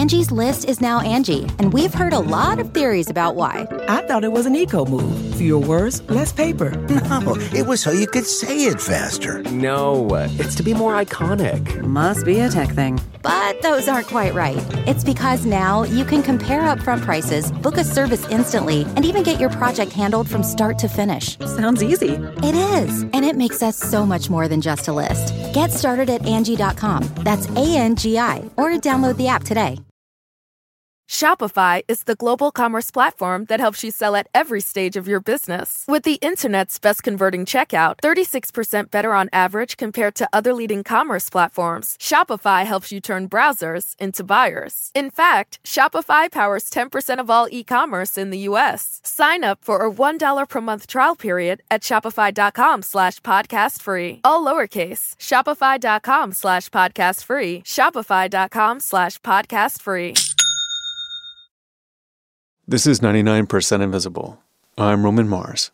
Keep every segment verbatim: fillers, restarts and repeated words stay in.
Angie's List is now Angie, and we've heard a lot of theories about why. I thought it was an eco-move. Fewer words, less paper. No, it was so you could say it faster. No, it's to be more iconic. Must be a tech thing. But those aren't quite right. It's because now you can compare upfront prices, book a service instantly, and even get your project handled from start to finish. Sounds easy. It is, and it makes us so much more than just a list. Get started at Angie dot com. That's A N G I, or download the app today. Shopify is the global commerce platform that helps you sell at every stage of your business. With the internet's best converting checkout, thirty-six percent better on average compared to other leading commerce platforms, Shopify helps you turn browsers into buyers. In fact, Shopify powers ten percent of all e-commerce in the U S. Sign up for a one dollar per month trial period at shopify.com slash podcast free. All lowercase, shopify.com slash podcast free, shopify.com slash podcast free. This is ninety-nine percent Invisible. I'm Roman Mars.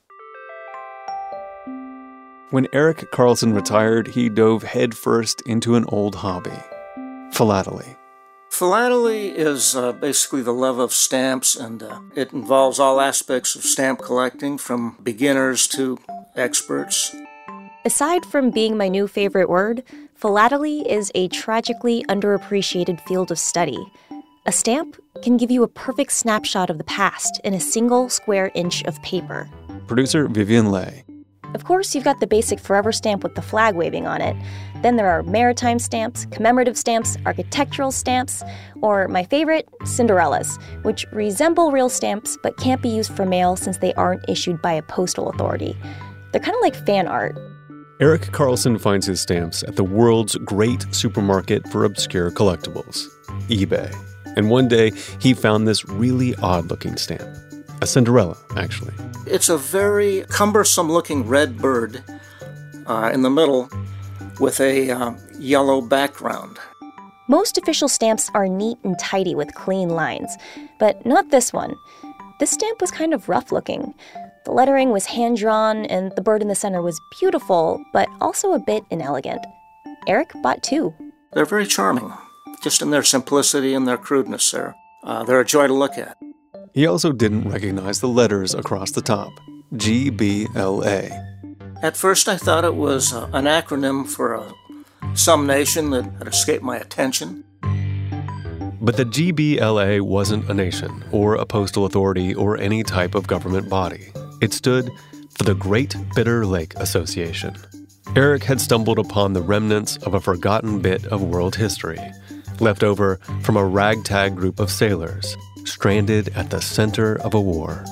When Erik Carlson retired, he dove headfirst into an old hobby, philately. Philately is uh, basically the love of stamps, and uh, it involves all aspects of stamp collecting, from beginners to experts. Aside from being my new favorite word, philately is a tragically underappreciated field of study. A stamp can give you a perfect snapshot of the past in a single square inch of paper. Producer Vivian Leigh. Of course, you've got the basic forever stamp with the flag waving on it. Then there are maritime stamps, commemorative stamps, architectural stamps, or my favorite, Cinderellas, which resemble real stamps but can't be used for mail since they aren't issued by a postal authority. They're kind of like fan art. Erik Carlson finds his stamps at the world's great supermarket for obscure collectibles, eBay. And one day, he found this really odd-looking stamp. A Cinderella, actually. It's a very cumbersome-looking red bird uh, in the middle with a uh, yellow background. Most official stamps are neat and tidy with clean lines, but not this one. This stamp was kind of rough-looking. The lettering was hand-drawn, and the bird in the center was beautiful, but also a bit inelegant. Erik bought two. They're very charming. Just in their simplicity and their crudeness there. Uh, they're a joy to look at. He also didn't recognize the letters across the top. G B L A. At first I thought it was uh, an acronym for uh, some nation that had escaped my attention. But the G B L A wasn't a nation, or a postal authority, or any type of government body. It stood for the Great Bitter Lake Association. Erik had stumbled upon the remnants of a forgotten bit of world history, left over from a ragtag group of sailors stranded at the center of a war.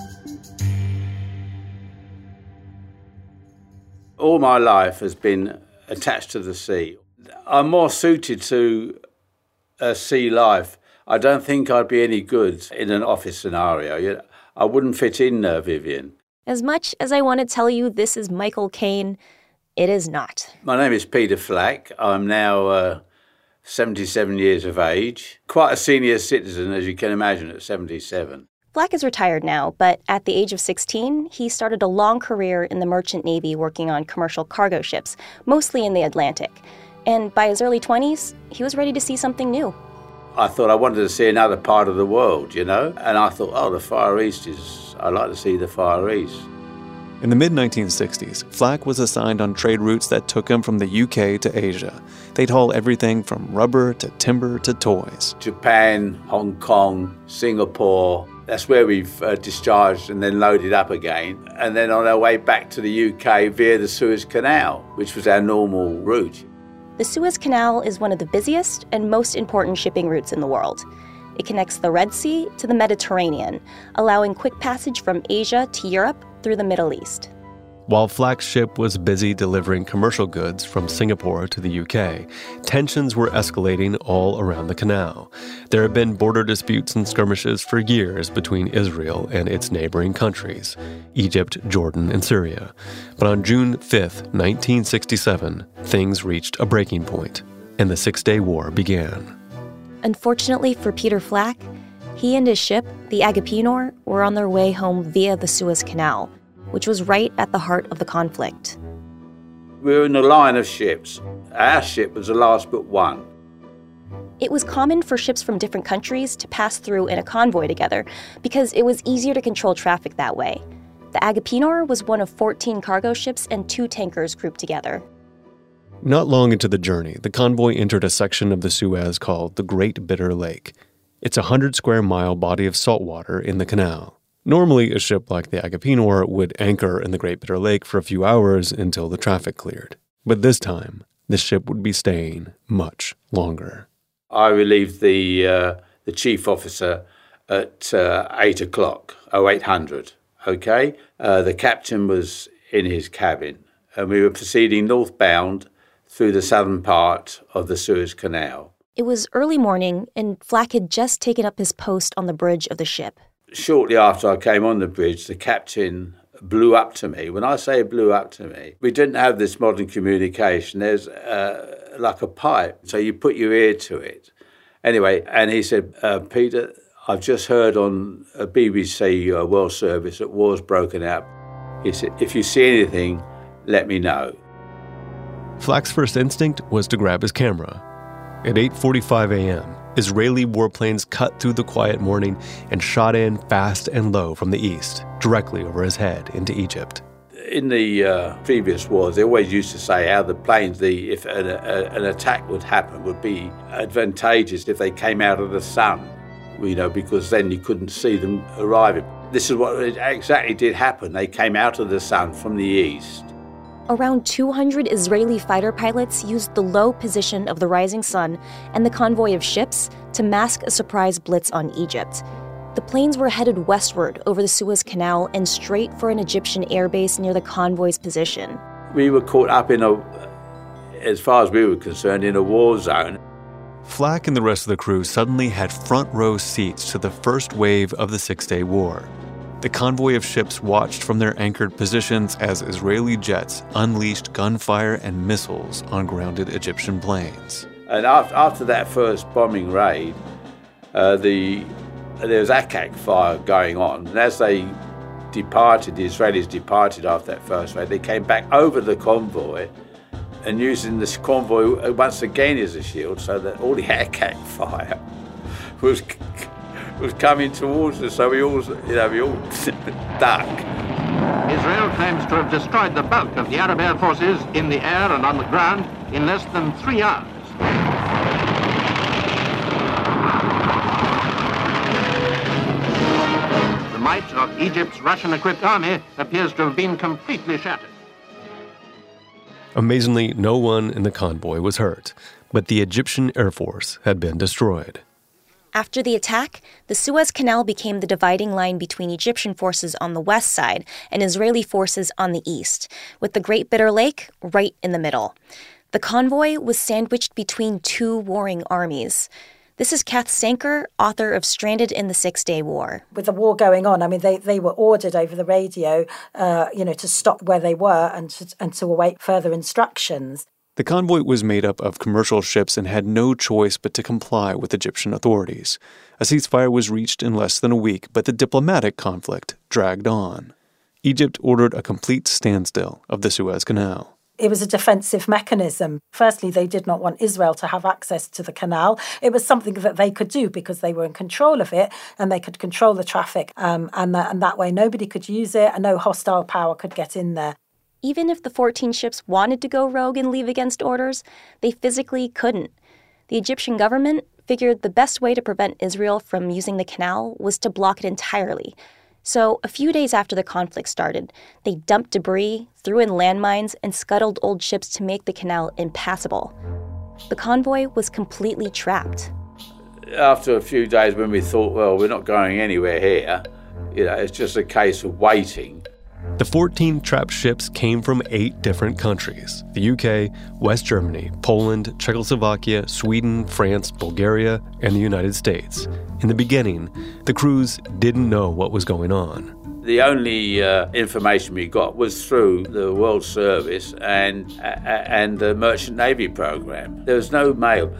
All my life has been attached to the sea. I'm more suited to a sea life. I don't think I'd be any good in an office scenario. I wouldn't fit in there, Vivian. As much as I want to tell you this is Michael Caine, it is not. My name is Peter Flack. I'm now uh, seventy-seven years of age. Quite a senior citizen, as you can imagine, at seventy-seven. Flack is retired now, but at the age of sixteen, he started a long career in the Merchant Navy working on commercial cargo ships, mostly in the Atlantic. And by his early twenties, he was ready to see something new. I thought I wanted to see another part of the world, you know? And I thought, oh, the Far East is... I'd like to see the Far East. In the mid nineteen sixties, Flack was assigned on trade routes that took him from the U K to Asia. They'd haul everything from rubber to timber to toys. Japan, Hong Kong, Singapore. That's where we've uh, discharged and then loaded up again. And then on our way back to the U K via the Suez Canal, which was our normal route. The Suez Canal is one of the busiest and most important shipping routes in the world. It connects the Red Sea to the Mediterranean, allowing quick passage from Asia to Europe through the Middle East. While Flack's ship was busy delivering commercial goods from Singapore to the U K, tensions were escalating all around the canal. There had been border disputes and skirmishes for years between Israel and its neighboring countries, Egypt, Jordan, and Syria. But on June fifth, nineteen sixty-seven, things reached a breaking point, and the Six-Day War began. Unfortunately for Peter Flack, he and his ship, the Agapenor, were on their way home via the Suez Canal, which was right at the heart of the conflict. We were in a line of ships. Our ship was the last but one. It was common for ships from different countries to pass through in a convoy together because it was easier to control traffic that way. The Agapenor was one of fourteen cargo ships and two tankers grouped together. Not long into the journey, the convoy entered a section of the Suez called the Great Bitter Lake. It's a hundred square mile body of salt water in the canal. Normally, a ship like the Agapenor would anchor in the Great Bitter Lake for a few hours until the traffic cleared. But this time, the ship would be staying much longer. I relieved the uh, the chief officer at uh, eight o'clock, oh eight hundred. Okay, uh, the captain was in his cabin, and we were proceeding northbound through the southern part of the Suez Canal. It was early morning, and Flack had just taken up his post on the bridge of the ship. Shortly after I came on the bridge, the captain blew up to me. When I say blew up to me, we didn't have this modern communication. There's uh, like a pipe, so you put your ear to it. Anyway, and he said, uh, Peter, I've just heard on a B B C uh, World Service that war's broken out. He said, if you see anything, let me know. Flack's first instinct was to grab his camera. At eight forty-five a.m., Israeli warplanes cut through the quiet morning and shot in fast and low from the east, directly over his head into Egypt. In the uh, previous wars, they always used to say how the planes, the if an, a, an attack would happen, would be advantageous if they came out of the sun, you know, because then you couldn't see them arriving. This is what exactly did happen. They came out of the sun from the east. Around two hundred Israeli fighter pilots used the low position of the rising sun and the convoy of ships to mask a surprise blitz on Egypt. The planes were headed westward over the Suez Canal and straight for an Egyptian airbase near the convoy's position. We were caught up in a, as far as we were concerned, in a war zone. Flack and the rest of the crew suddenly had front row seats to the first wave of the Six-Day War. The convoy of ships watched from their anchored positions as Israeli jets unleashed gunfire and missiles on grounded Egyptian planes. And after, after that first bombing raid, uh, the there was attack fire going on. And as they departed, the Israelis departed after that first raid, they came back over the convoy and using this convoy once again as a shield, so that all the attack fire was was coming towards us, so we all, you know, we all duck. Israel claims to have destroyed the bulk of the Arab air forces in the air and on the ground in less than three hours. The might of Egypt's Russian-equipped army appears to have been completely shattered. Amazingly, no one in the convoy was hurt, but the Egyptian Air Force had been destroyed. After the attack, the Suez Canal became the dividing line between Egyptian forces on the west side and Israeli forces on the east, with the Great Bitter Lake right in the middle. The convoy was sandwiched between two warring armies. This is Kath Sanker, author of Stranded in the Six-Day War. With the war going on, I mean, they, they were ordered over the radio, uh, you know, to stop where they were and to, and to await further instructions. The convoy was made up of commercial ships and had no choice but to comply with Egyptian authorities. A ceasefire was reached in less than a week, but the diplomatic conflict dragged on. Egypt ordered a complete standstill of the Suez Canal. It was a defensive mechanism. Firstly, they did not want Israel to have access to the canal. It was something that they could do because they were in control of it and they could control the traffic. Um, and, that, and that way nobody could use it and no hostile power could get in there. Even if the fourteen ships wanted to go rogue and leave against orders, they physically couldn't. The Egyptian government figured the best way to prevent Israel from using the canal was to block it entirely. So a few days after the conflict started, they dumped debris, threw in landmines, and scuttled old ships to make the canal impassable. The convoy was completely trapped. After a few days when we thought, well, we're not going anywhere here, you know, it's just a case of waiting. The fourteen trapped ships came from eight different countries: the U K, West Germany, Poland, Czechoslovakia, Sweden, France, Bulgaria, and the United States. In the beginning, the crews didn't know what was going on. The only uh, information we got was through the World Service and uh, and the Merchant Navy program. There was no mail.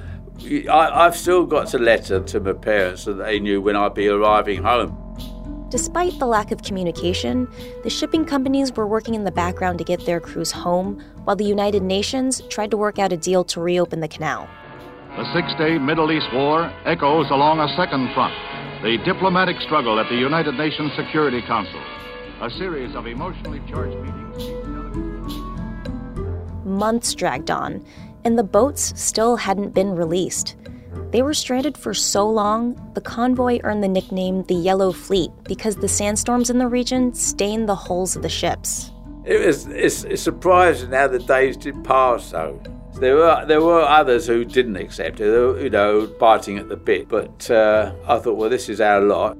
I, I've still got a letter to my parents that they knew when I'd be arriving home. Despite the lack of communication, the shipping companies were working in the background to get their crews home, while the United Nations tried to work out a deal to reopen the canal. The Six-Day Middle East War echoes along a second front, the diplomatic struggle at the United Nations Security Council. A series of emotionally charged meetings. Months dragged on, and the boats still hadn't been released. They were stranded for so long, the convoy earned the nickname the Yellow Fleet because the sandstorms in the region stained the hulls of the ships. It was, it's, it's surprising how the days did pass, though. There were there were others who didn't accept it, they were, you know, biting at the bit. But uh, I thought, well, this is our lot.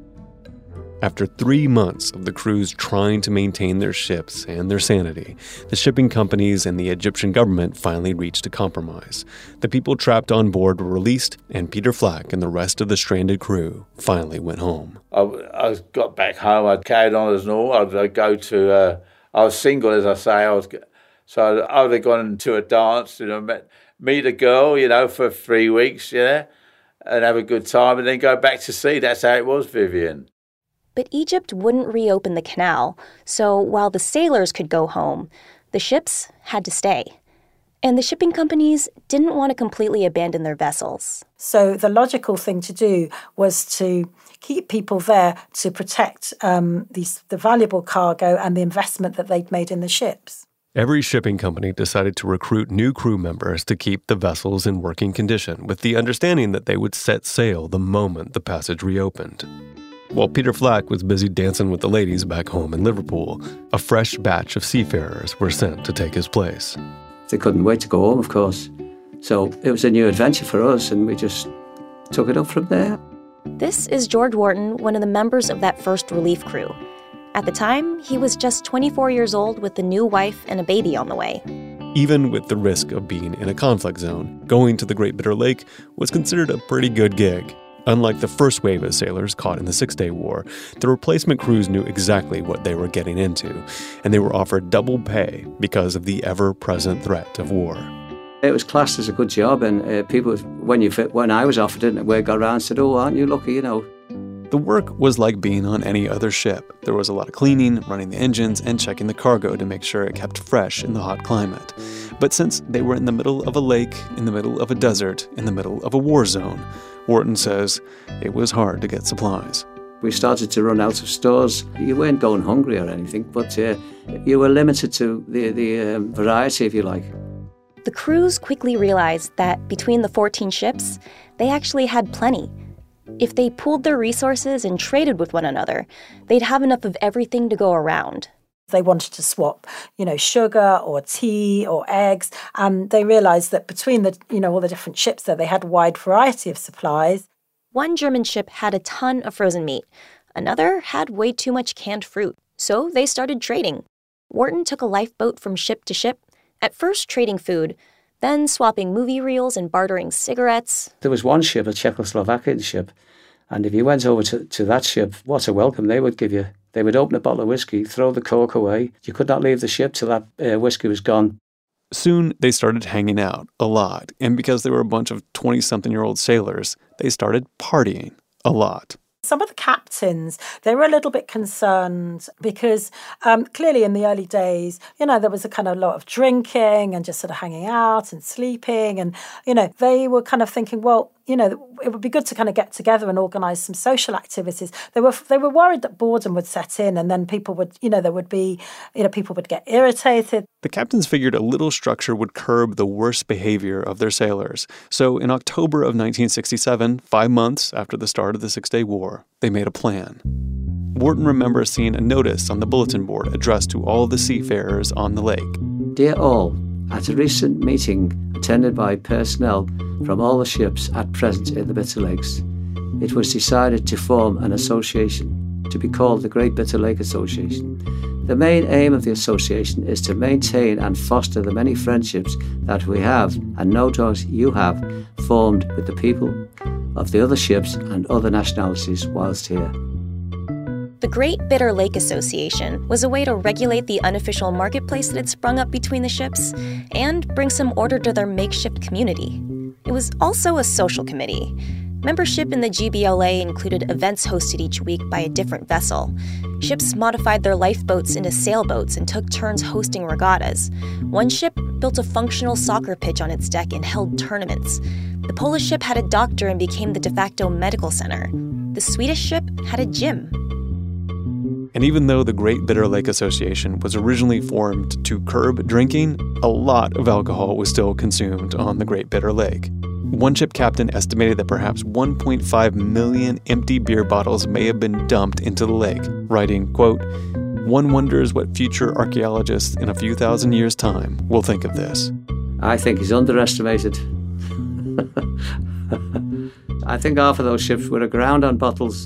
After three months of the crews trying to maintain their ships and their sanity, the shipping companies and the Egyptian government finally reached a compromise. The people trapped on board were released, and Peter Flack and the rest of the stranded crew finally went home. I, I got back home, I carried on as normal. I'd, I'd go to, uh, I was single, as I say, I was... So I would have gone to a dance, you know, met, meet a girl, you know, for three weeks, yeah, and have a good time and then go back to sea. That's how it was, Vivian. But Egypt wouldn't reopen the canal, so while the sailors could go home, the ships had to stay. And the shipping companies didn't want to completely abandon their vessels. So the logical thing to do was to keep people there to protect um, these, the valuable cargo and the investment that they'd made in the ships. Every shipping company decided to recruit new crew members to keep the vessels in working condition, with the understanding that they would set sail the moment the passage reopened. While Peter Flack was busy dancing with the ladies back home in Liverpool, a fresh batch of seafarers were sent to take his place. They couldn't wait to go home, of course. So it was a new adventure for us, and we just took it up from there. This is George Wharton, one of the members of that first relief crew. At the time, he was just twenty-four years old with a new wife and a baby on the way. Even with the risk of being in a conflict zone, going to the Great Bitter Lake was considered a pretty good gig. Unlike the first wave of sailors caught in the Six-Day War, the replacement crews knew exactly what they were getting into, and they were offered double pay because of the ever-present threat of war. It was classed as a good job, and uh, people, when you when I was offered it, we got around and said, "Oh, aren't you lucky?" You know. The work was like being on any other ship. There was a lot of cleaning, running the engines, and checking the cargo to make sure it kept fresh in the hot climate. But since they were in the middle of a lake, in the middle of a desert, in the middle of a war zone, Wharton says it was hard to get supplies. We started to run out of stores. You weren't going hungry or anything, but uh, you were limited to the, the um, variety, if you like. The crews quickly realized that between the fourteen ships, they actually had plenty. If they pooled their resources and traded with one another, they'd have enough of everything to go around. They wanted to swap, you know, sugar or tea or eggs, and they realized that between the, you know, all the different ships there, they had a wide variety of supplies. One German ship had a ton of frozen meat. Another had way too much canned fruit, so they started trading. Wharton took a lifeboat from ship to ship, at first trading food, then swapping movie reels and bartering cigarettes. There was one ship, a Czechoslovakian ship, and if you went over to, to that ship, what a welcome they would give you. They would open a bottle of whiskey, throw the cork away. You could not leave the ship till that uh, whiskey was gone. Soon, they started hanging out a lot, and because they were a bunch of twenty-something-year-old sailors, they started partying a lot. Some of the captains, they were a little bit concerned because um, clearly in the early days, you know, there was a kind of lot of drinking and just sort of hanging out and sleeping. And, you know, they were kind of thinking, well, you know, it would be good to kind of get together and organise some social activities. They were they were worried that boredom would set in and then people would, you know, there would be, you know, people would get irritated. The captains figured a little structure would curb the worst behavior of their sailors. So in October of nineteen sixty-seven, five months after the start of the Six-Day War, they made a plan. Wharton remembers seeing a notice on the bulletin board addressed to all the seafarers on the lake. Dear all, at a recent meeting attended by personnel from all the ships at present in the Bitter Lakes, it was decided to form an association to be called the Great Bitter Lake Association. The main aim of the association is to maintain and foster the many friendships that we have, and no doubt you have, formed with the people of the other ships and other nationalities whilst here. The Great Bitter Lake Association was a way to regulate the unofficial marketplace that had sprung up between the ships and bring some order to their makeshift community. It was also a social committee. Membership in the G B L A included events hosted each week by a different vessel. Ships modified their lifeboats into sailboats and took turns hosting regattas. One ship built a functional soccer pitch on its deck and held tournaments. The Polish ship had a doctor and became the de facto medical center. The Swedish ship had a gym. And even though the Great Bitter Lake Association was originally formed to curb drinking, a lot of alcohol was still consumed on the Great Bitter Lake. One ship captain estimated that perhaps one point five million empty beer bottles may have been dumped into the lake, writing, quote, "One wonders what future archaeologists in a few thousand years' time will think of this." I think he's underestimated. I think half of those ships were aground on bottles.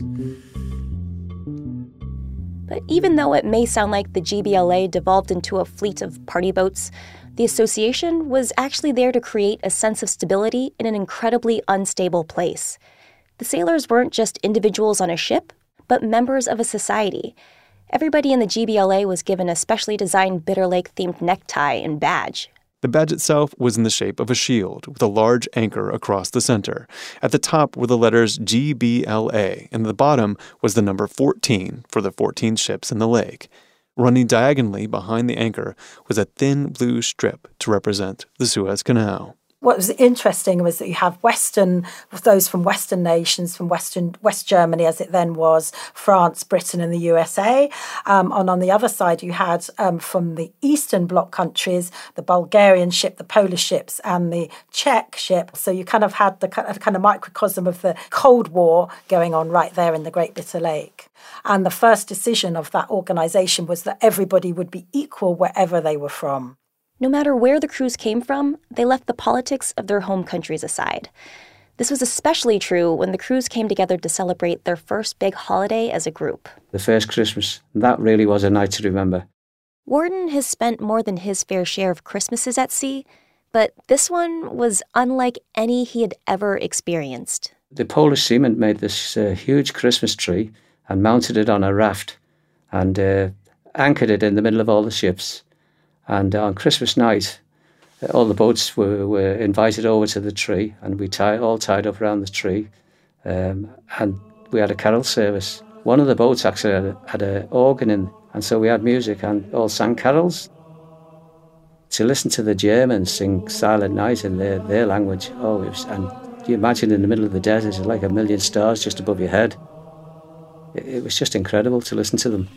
But even though it may sound like the G B L A devolved into a fleet of party boats, the association was actually there to create a sense of stability in an incredibly unstable place. The sailors weren't just individuals on a ship, but members of a society. Everybody in the G B L A was given a specially designed Bitter Lake-themed necktie and badge. The badge itself was in the shape of a shield with a large anchor across the center. At the top were the letters G B L A, and at the bottom was the number fourteen for the fourteen ships in the lake. Running diagonally behind the anchor was a thin blue strip to represent the Suez Canal. What was interesting was that you have Western, those from Western nations, from Western West Germany as it then was, France, Britain and the U S A. Um, and on the other side you had um, from the Eastern Bloc countries, the Bulgarian ship, the Polish ships and the Czech ship. So you kind of had the kind of microcosm of the Cold War going on right there in the Great Bitter Lake. And the first decision of that organisation was that everybody would be equal wherever they were from. No matter where the crews came from, they left the politics of their home countries aside. This was especially true when the crews came together to celebrate their first big holiday as a group. The first Christmas, that really was a night to remember. Worden has spent more than his fair share of Christmases at sea, but this one was unlike any he had ever experienced. The Polish seamen made this uh, huge Christmas tree and mounted it on a raft and uh, anchored it in the middle of all the ships. And on Christmas night, all the boats were, were invited over to the tree, and we tie, all tied up around the tree, um, and we had a carol service. One of the boats actually had, a, had an organ in, and so we had music and all sang carols. To listen to the Germans sing Silent Night in their, their language, oh, it was, and you imagine in the middle of the desert, it's like a million stars just above your head. It, it was just incredible to listen to them.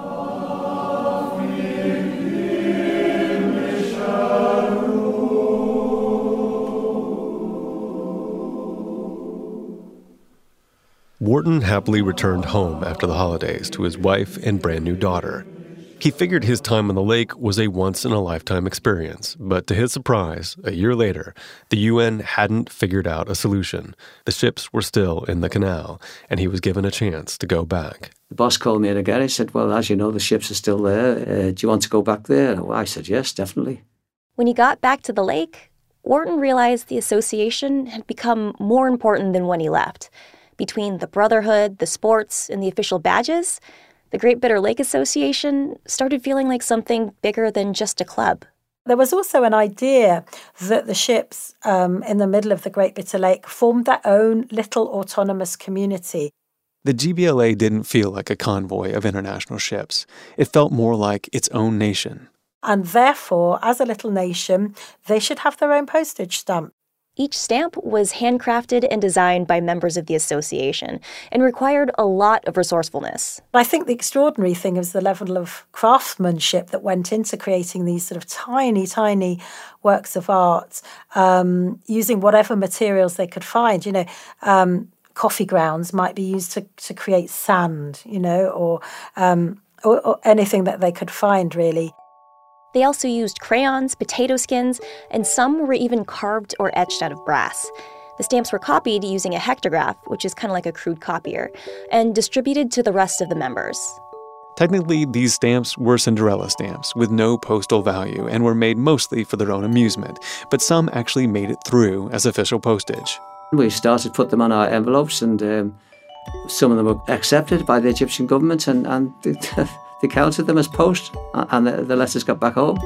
Worden happily returned home after the holidays to his wife and brand new daughter. He figured his time on the lake was a once-in-a-lifetime experience, but to his surprise, a year later, the U N hadn't figured out a solution. The ships were still in the canal, and he was given a chance to go back. The boss called me in again. He said, well, as you know, the ships are still there. Uh, do you want to go back there? Well, I said, yes, definitely. When he got back to the lake, Worden realized the association had become more important than when he left. Between the brotherhood, the sports, and the official badges, the Great Bitter Lake Association started feeling like something bigger than just a club. There was also an idea that the ships um, in the middle of the Great Bitter Lake formed their own little autonomous community. The G B L A didn't feel like a convoy of international ships. It felt more like its own nation. And therefore, as a little nation, they should have their own postage stamp. Each stamp was handcrafted and designed by members of the association and required a lot of resourcefulness. I think the extraordinary thing is the level of craftsmanship that went into creating these sort of tiny, tiny works of art, um, using whatever materials they could find. You know, um, coffee grounds might be used to, to create sand, you know, or, um, or, or anything that they could find, really. They also used crayons, potato skins, and some were even carved or etched out of brass. The stamps were copied using a hectograph, which is kind of like a crude copier, and distributed to the rest of the members. Technically, these stamps were Cinderella stamps with no postal value and were made mostly for their own amusement, but some actually made it through as official postage. We started to put them on our envelopes, and um, some of them were accepted by the Egyptian government, and, and they counted them as post, and the, the letters got back home.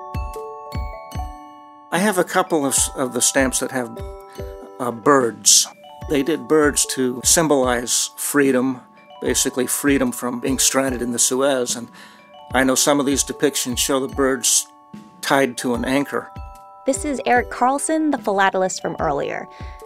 I have a couple of, of the stamps that have uh, birds. They did birds to symbolize freedom, basically freedom from being stranded in the Suez. And I know some of these depictions show the birds tied to an anchor. This is Eric Carlson, the philatelist from earlier.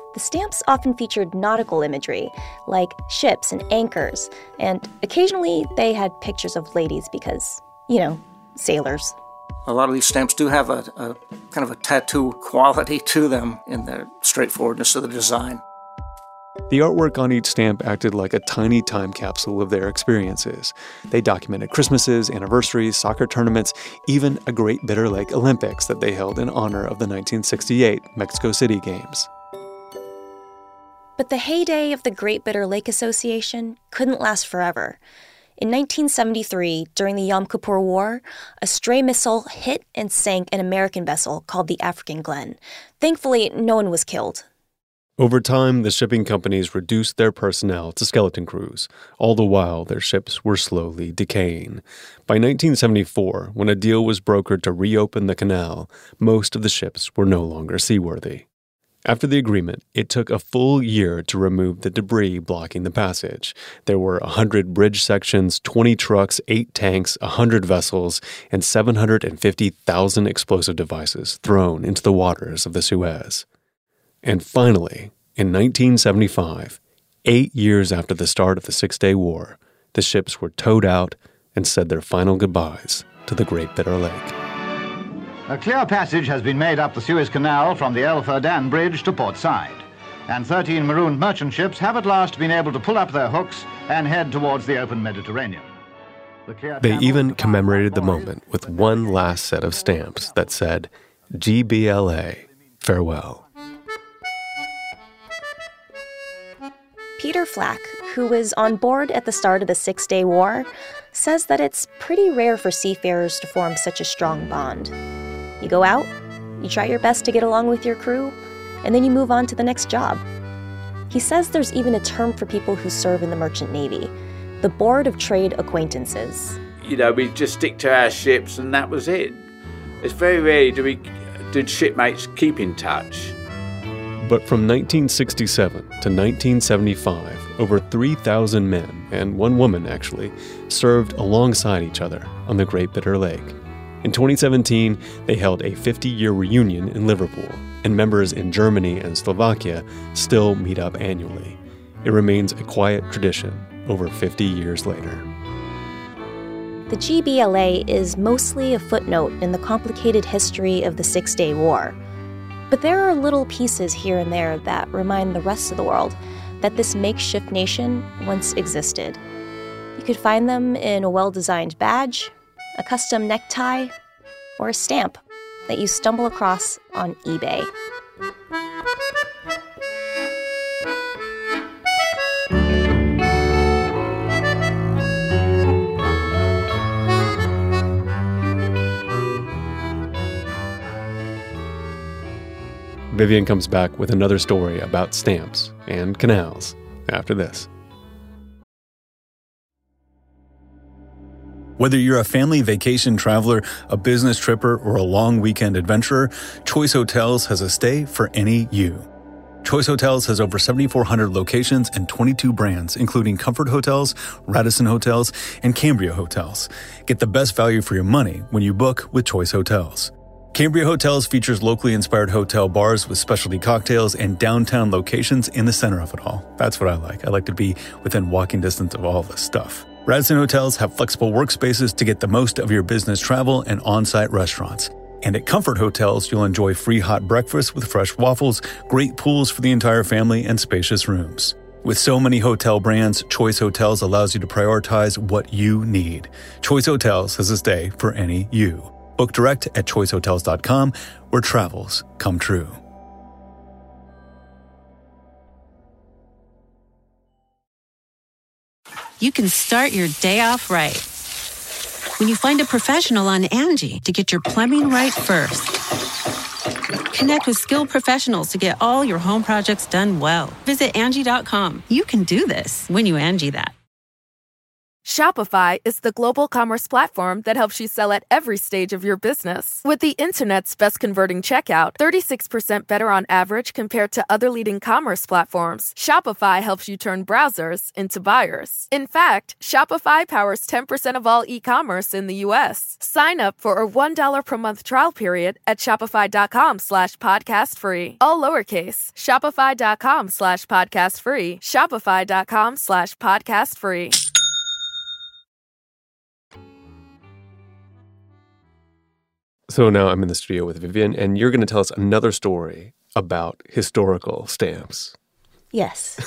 The stamps often featured nautical imagery, like ships and anchors, and occasionally they had pictures of ladies because, you know, sailors. A lot of these stamps do have a, a kind of a tattoo quality to them in the straightforwardness of the design. The artwork on each stamp acted like a tiny time capsule of their experiences. They documented Christmases, anniversaries, soccer tournaments, even a Great Bitter Lake Olympics that they held in honor of the nineteen sixty-eight Mexico City Games. But the heyday of the Great Bitter Lake Association couldn't last forever. In nineteen seventy-three, during the Yom Kippur War, a stray missile hit and sank an American vessel called the African Glen. Thankfully, no one was killed. Over time, the shipping companies reduced their personnel to skeleton crews. All the while, their ships were slowly decaying. By nineteen seventy-four, when a deal was brokered to reopen the canal, most of the ships were no longer seaworthy. After the agreement, it took a full year to remove the debris blocking the passage. There were one hundred bridge sections, twenty trucks, eight tanks, one hundred vessels, and seven hundred fifty thousand explosive devices thrown into the waters of the Suez. And finally, in nineteen seventy-five, eight years after the start of the Six-Day War, the ships were towed out and said their final goodbyes to the Great Bitter Lake. A clear passage has been made up the Suez Canal from the El Ferdan Bridge to Port Said, and thirteen marooned merchant ships have at last been able to pull up their hooks and head towards the open Mediterranean. The they even commemorated the moment with one last set of stamps that said, G B L A, farewell. Peter Flack, who was on board at the start of the Six-Day War, says that it's pretty rare for seafarers to form such a strong bond. You go out, you try your best to get along with your crew, and then you move on to the next job. He says there's even a term for people who serve in the Merchant Navy, the Board of Trade Acquaintances. You know, we just stick to our ships and that was it. It's very rare do we, did shipmates keep in touch. But from nineteen sixty-seven to nineteen seventy-five, over three thousand men, and one woman actually, served alongside each other on the Great Bitter Lake. In twenty seventeen, they held a fifty-year reunion in Liverpool, and members in Germany and Slovakia still meet up annually. It remains a quiet tradition over fifty years later. The G B L A is mostly a footnote in the complicated history of the Six-Day War. But there are little pieces here and there that remind the rest of the world that this makeshift nation once existed. You could find them in a well-designed badge, a custom necktie, or a stamp that you stumble across on eBay. Vivian comes back with another story about stamps and canals after this. Whether you're a family vacation traveler, a business tripper, or a long weekend adventurer, Choice Hotels has a stay for any you. Choice Hotels has over seventy-four hundred locations and twenty-two brands, including Comfort Hotels, Radisson Hotels, and Cambria Hotels. Get the best value for your money when you book with Choice Hotels. Cambria Hotels features locally inspired hotel bars with specialty cocktails and downtown locations in the center of it all. That's what I like. I like to be within walking distance of all this stuff. Radisson Hotels have flexible workspaces to get the most of your business travel and on-site restaurants. And at Comfort Hotels, you'll enjoy free hot breakfast with fresh waffles, great pools for the entire family, and spacious rooms. With so many hotel brands, Choice Hotels allows you to prioritize what you need. Choice Hotels has a stay for any you. Book direct at choice hotels dot com, where travels come true. You can start your day off right when you find a professional on Angie to get your plumbing right first. Connect with skilled professionals to get all your home projects done well. Visit Angie dot com. You can do this when you Angie that. Shopify is the global commerce platform that helps you sell at every stage of your business. With the internet's best converting checkout, thirty-six percent better on average compared to other leading commerce platforms, Shopify helps you turn browsers into buyers. In fact, Shopify powers ten percent of all e-commerce in the U S. Sign up for a one dollar per month trial period at shopify.com slash podcast free. All lowercase, shopify.com slash podcast free, shopify.com slash podcast free. So now I'm in the studio with Vivian, and you're going to tell us another story about historical stamps. Yes.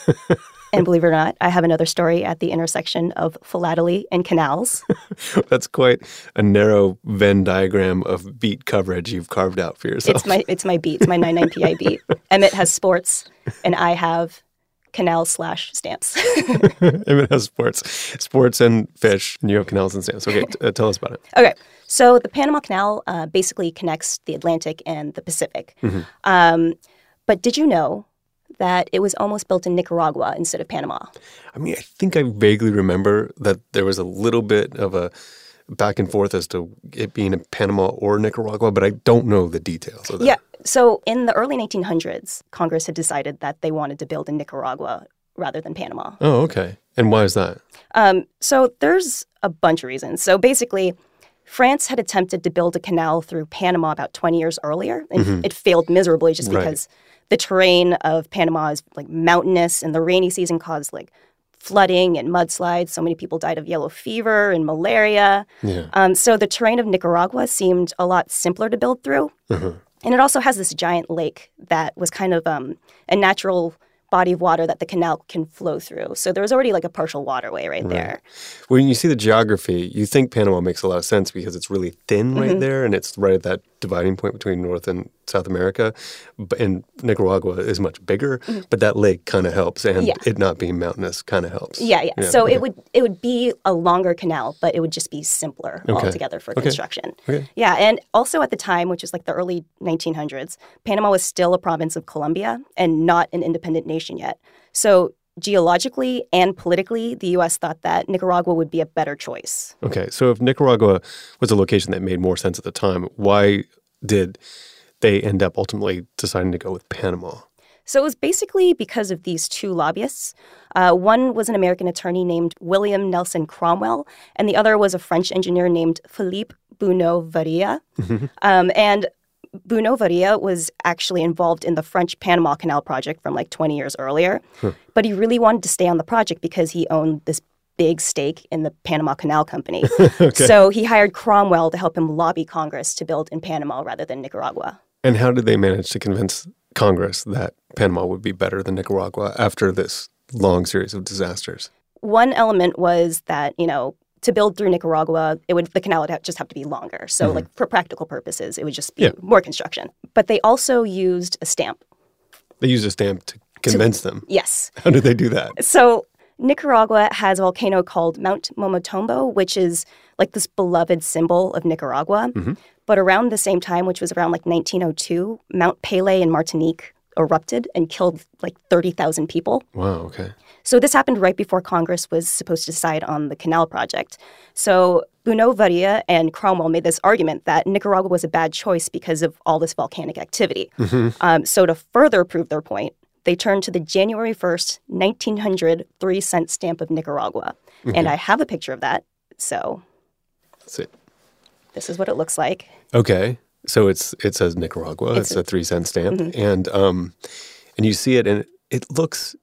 And believe it or not, I have another story at the intersection of philately and canals. That's quite a narrow Venn diagram of beat coverage you've carved out for yourself. It's my it's my beat. It's my nine nine P I beat. Emmett has sports, and I have canal slash stamps. Emmett has sports. Sports and fish, and you have canals and stamps. Okay, t- uh, tell us about it. Okay. So the Panama Canal uh, basically connects the Atlantic and the Pacific. Mm-hmm. Um, but did you know that it was almost built in Nicaragua instead of Panama? I mean, I think I vaguely remember that there was a little bit of a back and forth as to it being in Panama or Nicaragua, but I don't know the details of that. Yeah. So in the early nineteen hundreds, Congress had decided that they wanted to build in Nicaragua rather than Panama. Oh, okay. And why is that? Um, so there's a bunch of reasons. So basically, France had attempted to build a canal through Panama about twenty years earlier, and mm-hmm. it failed miserably just because right. the terrain of Panama is like mountainous, and the rainy season caused like flooding and mudslides. So many people died of yellow fever and malaria. Yeah. Um, so the terrain of Nicaragua seemed a lot simpler to build through. Mm-hmm. And it also has this giant lake that was kind of um, a natural body of water that the canal can flow through. So there was already like a partial waterway right, right there. When you see the geography, you think Panama makes a lot of sense because it's really thin right mm-hmm. there, and it's right at that dividing point between North and South America. And Nicaragua is much bigger, mm-hmm. but that lake kind of helps, and yeah. it not being mountainous kind of helps. Yeah, yeah. yeah. So okay. it would it would be a longer canal, but it would just be simpler okay. altogether for okay. construction. Okay. Yeah, and also at the time, which is like the early nineteen hundreds, Panama was still a province of Colombia and not an independent nation yet. So geologically and politically, the U S thought that Nicaragua would be a better choice. Okay, so if Nicaragua was a location that made more sense at the time, why did they end up ultimately deciding to go with Panama? So it was basically because of these two lobbyists. Uh, one was an American attorney named William Nelson Cromwell, and the other was a French engineer named Philippe Bunau-Varilla. Mm-hmm. Um, and Bunau-Varilla was actually involved in the French Panama Canal project from like twenty years earlier. Huh. But he really wanted to stay on the project because he owned this big stake in the Panama Canal Company. Okay. So he hired Cromwell to help him lobby Congress to build in Panama rather than Nicaragua. And how did they manage to convince Congress that Panama would be better than Nicaragua after this long series of disasters? One element was that, you know, to build through Nicaragua, it would the canal would have, just have to be longer. So, mm-hmm. like, for practical purposes, it would just be yeah. more construction. But they also used a stamp. They used a stamp to convince to, them? Yes. How did they do that? So, Nicaragua has a volcano called Mount Momotombo, which is like this beloved symbol of Nicaragua. Mm-hmm. But around the same time, which was around like nineteen oh two, Mount Pelée in Martinique erupted and killed like thirty thousand people. Wow, okay. So this happened right before Congress was supposed to decide on the canal project. So Bunau-Varilla and Cromwell made this argument that Nicaragua was a bad choice because of all this volcanic activity. Mm-hmm. Um, so to further prove their point, they turned to the January first, nineteen hundred three-cent stamp of Nicaragua. Okay. And I have a picture of that, so that's it. This is what it looks like. Okay. So it's it says Nicaragua. It's, it's a three-cent stamp. Mm-hmm. And um, and you see it, and it, it looks...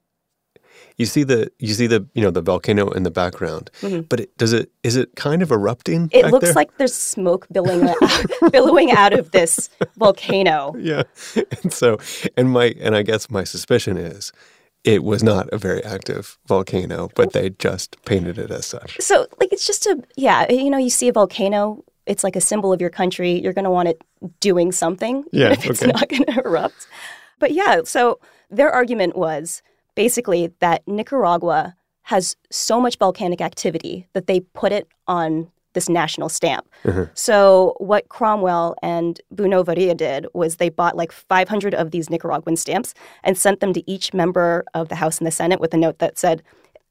You see the you see the you know the volcano in the background, mm-hmm. but it, does it is it kind of erupting? It back looks there? like there's smoke billowing out, billowing out of this volcano. Yeah, and so and my and I guess my suspicion is it was not a very active volcano, but they just painted it as such. So like it's just a yeah you know you see a volcano, it's like a symbol of your country. You're going to want it doing something, yeah, even if it's okay. not going to erupt. But yeah, so their argument was basically that Nicaragua has so much volcanic activity that they put it on this national stamp. Mm-hmm. So what Cromwell and Bunau-Varilla did was they bought like five hundred of these Nicaraguan stamps and sent them to each member of the House and the Senate with a note that said,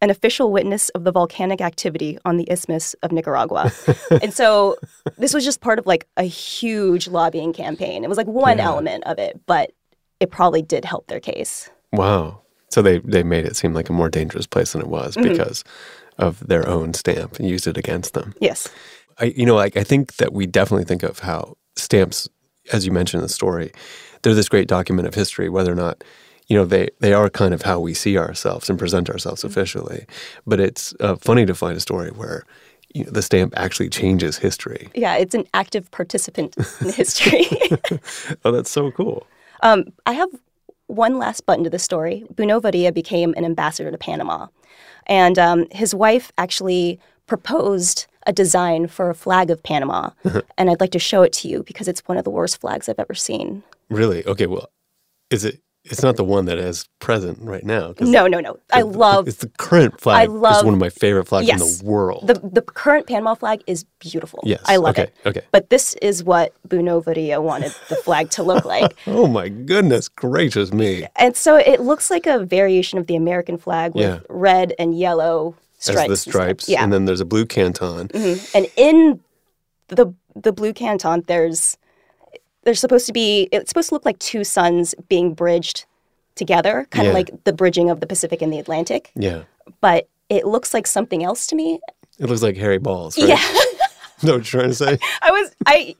an official witness of the volcanic activity on the Isthmus of Nicaragua. And so this was just part of like a huge lobbying campaign. It was like one yeah. element of it, but it probably did help their case. Wow. So they, they made it seem like a more dangerous place than it was mm-hmm. because of their own stamp and used it against them. Yes. I, you know, like I think that we definitely think of how stamps, as you mentioned in the story, they're this great document of history, whether or not, you know, they, they are kind of how we see ourselves and present ourselves officially. But it's uh, funny to find a story where you know, the stamp actually changes history. Yeah, it's an active participant in history. Oh, that's so cool. Um, I have one last button to the story. Buno Varia became an ambassador to Panama. And um, his wife actually proposed a design for a flag of Panama. And I'd like to show it to you because it's one of the worst flags I've ever seen. Really? Okay, well, is it... It's not the one that is present right now. No, no, no. I love... It's the current flag. I love... It's one of my favorite flags yes, in the world. The the current Panama flag is beautiful. Yes. I love okay, it. Okay, But this is what Buno Varia wanted the flag to look like. Oh my goodness gracious me. And so it looks like a variation of the American flag with yeah. red and yellow stripes. As the stripes. And, yeah. and then there's a blue canton. Mm-hmm. And in the the blue canton, there's... There's supposed to be... It's supposed to look like two suns being bridged together, kind yeah. of like the bridging of the Pacific and the Atlantic. Yeah. But it looks like something else to me. It looks like hairy balls, right? Yeah. Know what you're trying to say? I was I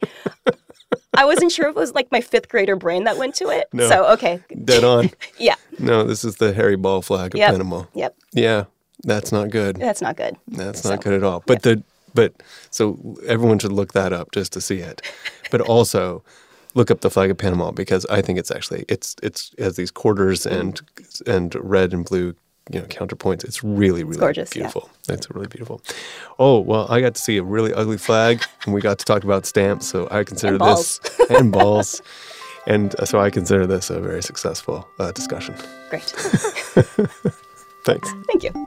I wasn't sure if it was like my fifth grader brain that went to it. No. So okay. Dead on. Yeah. No, this is the hairy ball flag of yep. Panama. Yep. Yeah. That's not good. That's not good. That's so, not good at all. But yeah. the but so everyone should look that up just to see it. But also look up the flag of Panama because I think it's actually it's it's it has these quarters and and red and blue you know counterpoints. It's really really it's gorgeous, beautiful. Yeah. It's really beautiful. Oh well, I got to see a really ugly flag and we got to talk about stamps. So I consider and this and balls, and so I consider this a very successful uh, discussion. Great. Thanks. Thank you.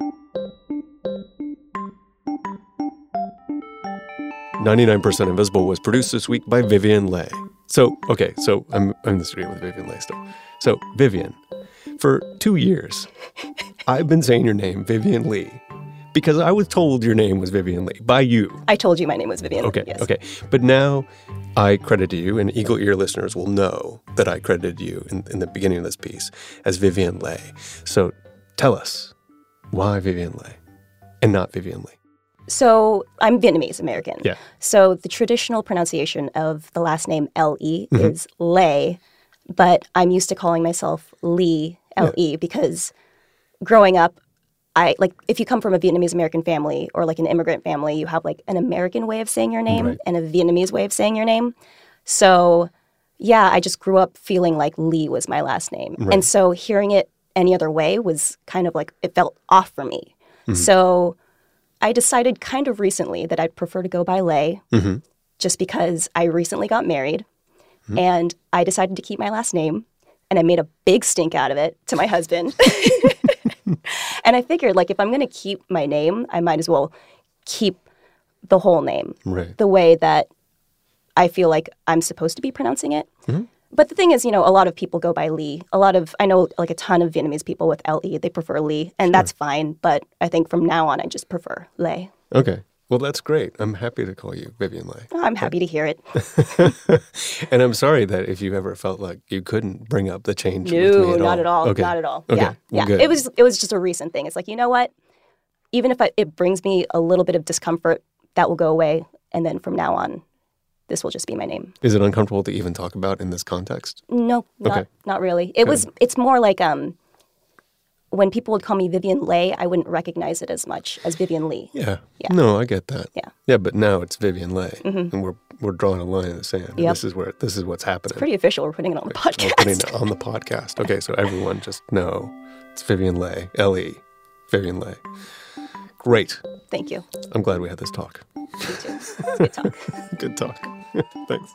ninety-nine percent Invisible was produced this week by Vivian Leigh. So, okay, so I'm, I'm in the studio with Vivian Leigh still. So, Vivian, for two years, I've been saying your name, Vivian Leigh, because I was told your name was Vivian Leigh by you. I told you my name was Vivian Okay, Leigh, yes. okay. But now I credit you, and Eagle Ear listeners will know that I credited you in, in the beginning of this piece as Vivian Leigh. So, tell us, why Vivian Leigh and not Vivian Leigh? So I'm Vietnamese American. Yeah. So the traditional pronunciation of the last name L E mm-hmm. is Leigh, but I'm used to calling myself Lee, L E, yeah. because growing up, I like if you come from a Vietnamese American family or like an immigrant family, you have like an American way of saying your name right. and a Vietnamese way of saying your name. So yeah, I just grew up feeling like Lee was my last name. Right. And so hearing it any other way was kind of like, it felt off for me. Mm-hmm. So I decided kind of recently that I'd prefer to go by Leigh mm-hmm. just because I recently got married mm-hmm. and I decided to keep my last name and I made a big stink out of it to my husband. And I figured like if I'm going to keep my name, I might as well keep the whole name right. the way that I feel like I'm supposed to be pronouncing it. Mm-hmm. But the thing is, you know, a lot of people go by Lee. A lot of, I know like a ton of Vietnamese people with L E, they prefer Lee, and sure. that's fine. But I think from now on, I just prefer Leigh. Okay. Well, that's great. I'm happy to call you Vivian Leigh. Oh, I'm happy to hear it. And I'm sorry that if you ever felt like you couldn't bring up the change no, with me at not all. at all. Okay. Not at all. Okay. Yeah, Well, yeah. good. It was, it was just a recent thing. It's like, you know what? Even if I, it brings me a little bit of discomfort, that will go away. And then from now on, this will just be my name. Is it uncomfortable to even talk about in this context? No, not, okay. not really. It Good. was, it's more like um, when people would call me Vivian Leigh, I wouldn't recognize it as much as Vivian Leigh. Yeah. Yeah. No, I get that. Yeah. Yeah, but now it's Vivian Leigh, mm-hmm. and we're we're drawing a line in the sand. And yep. This is where this is what's happening. It's pretty official. We're putting it on the podcast. We're putting it on the podcast. Okay, so everyone just know it's Vivian Leigh, L E, Vivian Leigh. Great. Thank you. I'm glad we had this talk. Me too. It's good talk. Good talk. Thanks.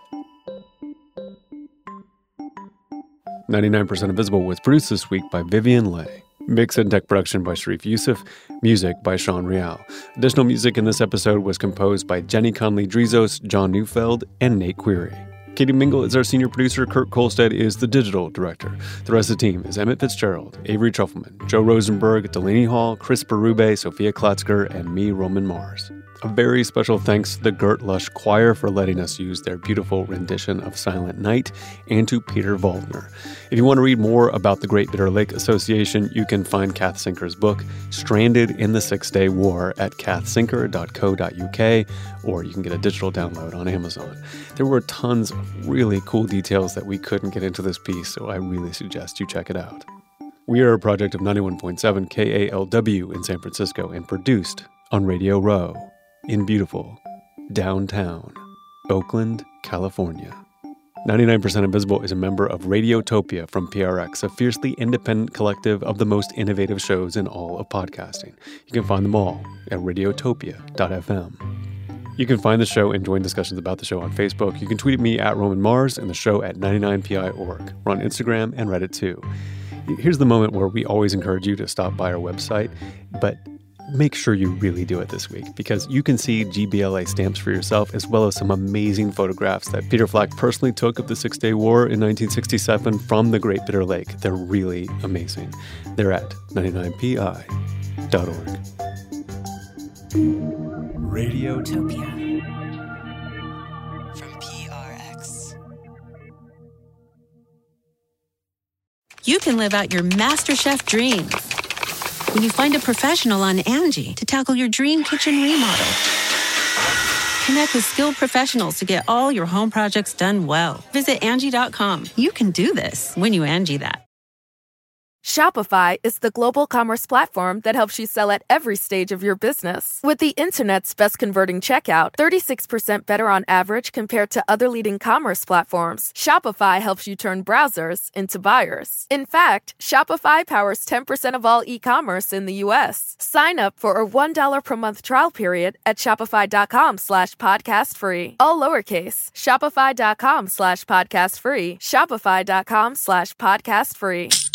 ninety-nine percent Invisible was produced this week by Vivian Leigh. Mix and tech production by Sharif Youssef. Music by Sean Real. Additional music in this episode was composed by Jenny Conley-Drizos, John Neufeld, and Nate Query. Katie Mingle is our senior producer. Kurt Kolstad is the digital director. The rest of the team is Emmett Fitzgerald, Avery Trufelman, Joe Rosenberg, Delaney Hall, Chris Berube, Sophia Klatzker, and me, Roman Mars. A very special thanks to the Gert Lush Choir for letting us use their beautiful rendition of Silent Night, and to Peter Waldner. If you want to read more about the Great Bitter Lake Association, you can find Kath Sinker's book, Stranded in the Six-Day War, at kath sinker dot co dot u k, or you can get a digital download on Amazon. There were tons of really cool details that we couldn't get into this piece, so I really suggest you check it out. We are a project of ninety-one point seven K A L W in San Francisco and produced on Radio Row in beautiful downtown Oakland, California. ninety-nine percent Invisible is a member of Radiotopia from P R X, a fiercely independent collective of the most innovative shows in all of podcasting. You can find them all at radiotopia dot f m. You can find the show and join discussions about the show on Facebook. You can tweet at me at Roman Mars and the show at ninety-nine P I dot org. We're on Instagram and Reddit too. Here's the moment where we always encourage you to stop by our website, but make sure you really do it this week, because you can see G B L A stamps for yourself, as well as some amazing photographs that Peter Flack personally took of the Six-Day War in nineteen sixty-seven from the Great Bitter Lake. They're really amazing. They're at ninety-nine P I dot org. Radiotopia from P R X. You can live out your MasterChef dreams when you find a professional on Angie to tackle your dream kitchen remodel. Connect with skilled professionals to get all your home projects done well. Visit Angie dot com. You can do this when you Angie that. Shopify is the global commerce platform that helps you sell at every stage of your business. With the internet's best converting checkout, thirty-six percent better on average compared to other leading commerce platforms, Shopify helps you turn browsers into buyers. In fact, Shopify powers ten percent of all e-commerce in the U S. Sign up for a one dollar per month trial period at shopify.com slash podcast free. All lowercase, shopify.com slash podcast free, shopify.com slash podcast free.